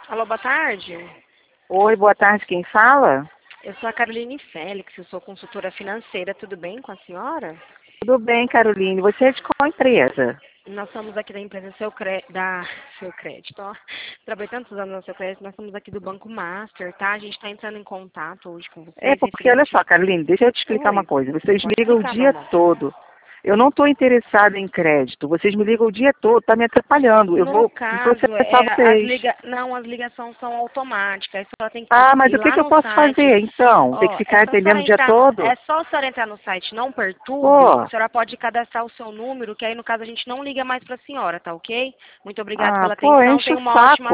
Alô, boa tarde. Oi, boa tarde, quem fala? Eu sou a Caroline Félix, eu sou consultora financeira, tudo bem com a senhora? Tudo bem, Caroline, você é de qual empresa? Nós somos aqui da empresa Seu Crédito, ó. Trabalhei tantos anos no Seu Crédito, nós somos aqui do Banco Master, tá? A gente está entrando em contato hoje com É vocês porque, olha referente... só, Caroline, deixa eu te explicar uma Oi, coisa. Vocês me pode ligam o explicar, meu dia amor. todo. Eu não estou interessada em crédito. Vocês me ligam o dia todo, tá me atrapalhando. Eu No vou caso, processar vocês. não, as ligações são automáticas, aí só tem que Ah, mas ir o que lá que eu no posso site. fazer, então? Tem que Ó, ficar atendendo o dia todo? é só a senhora entrar no site Não Perturbe, a Pô, senhora pode cadastrar o seu número, que aí no caso a gente não liga mais para a senhora, tá ok? Muito obrigada ah, pela pô, atenção, enche tenha o uma ótima saco.